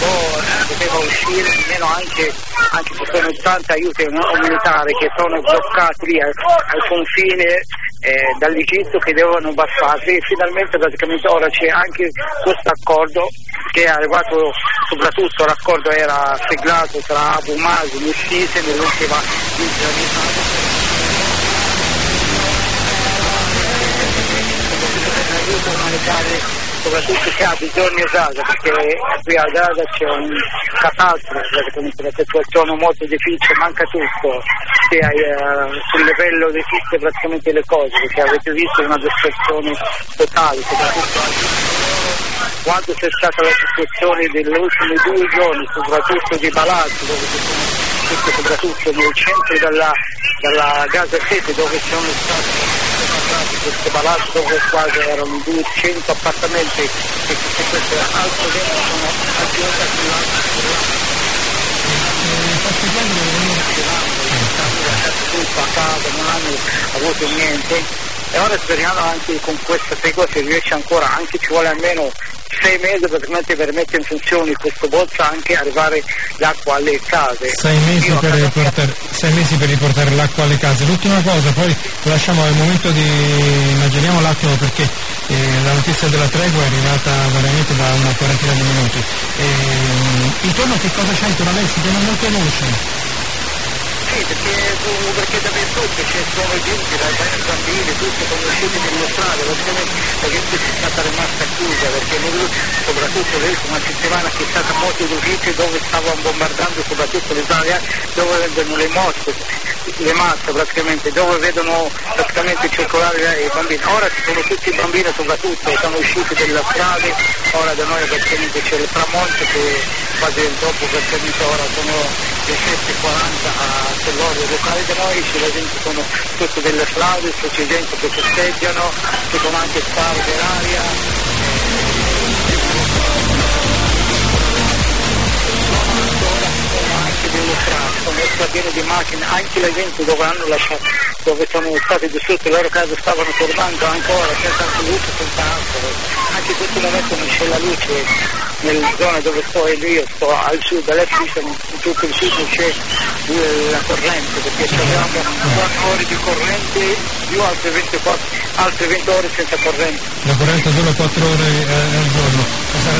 poteva uscire, nemmeno anche se sono tanti aiuti umanitari che sono bloccati lì al confine dall'Egitto, che devono passarsi, e finalmente praticamente ora c'è anche questo accordo che è arrivato, soprattutto l'accordo era siglato tra Abu Mazen e Sisi nell'ultima aiuto umanitario, soprattutto che ha bisogno esatto, perché qui a Gaza c'è un catastrofe, praticamente la situazione molto difficile, manca tutto, sia sul livello di tutte praticamente le cose, perché avete visto una distruzione totale, soprattutto quando c'è stata la situazione degli ultimi 2 giorni, soprattutto di Balazzi, dove ci sono soprattutto nel centro della Gaza City, dove sono stati questi palazzi dove quasi erano 200 appartamenti, e queste altre sono aggiunte tutto a casa, non hanno avuto niente, e ora speriamo anche con questa tregua si riesce ancora, anche ci vuole almeno 6 mesi praticamente per mettere in funzione questo pozzo, anche arrivare l'acqua alle case. 6 mesi per riportare l'acqua alle case. L'ultima cosa, poi lasciamo al momento immaginiamo l'attimo, perché la notizia della tregua è arrivata veramente da una quarantina di minuti. Intorno a che cosa c'è intorno a lei? Si chiama molte voci. Sì, perché dappertutto c'è solo gente, bambini, tutti sono usciti nelle strade, la gente è stata rimasta chiusa, perché soprattutto l'ultima settimana che è stata molto difficile, dove stavano bombardando soprattutto l'Italia, dove vedono le masse praticamente, dove vedono praticamente circolare i bambini. Ora ci sono tutti i bambini soprattutto, sono usciti dalle strade, ora da noi praticamente c'è il tramonto che quasi dopo praticamente ora sono le 7:40 sull'orlo locale da noi, c'è la gente, sono tutte delle strade, c'è gente che festeggiano, ci sono anche spari dell'aria. Anche delle strade, sono piene di macchine, anche la gente dove hanno lasciato, dove sono stati distrutte le loro case stavano tornando ancora, senza anche luce, senza altro. Anche in questo momento non c'è la luce nelle zone dove sto, e io sto al sud, all'est, in tutto il sud c'è la corrente, perché abbiamo 4 ore di corrente più altre 20 ore senza corrente. La corrente dura 4 ore al giorno.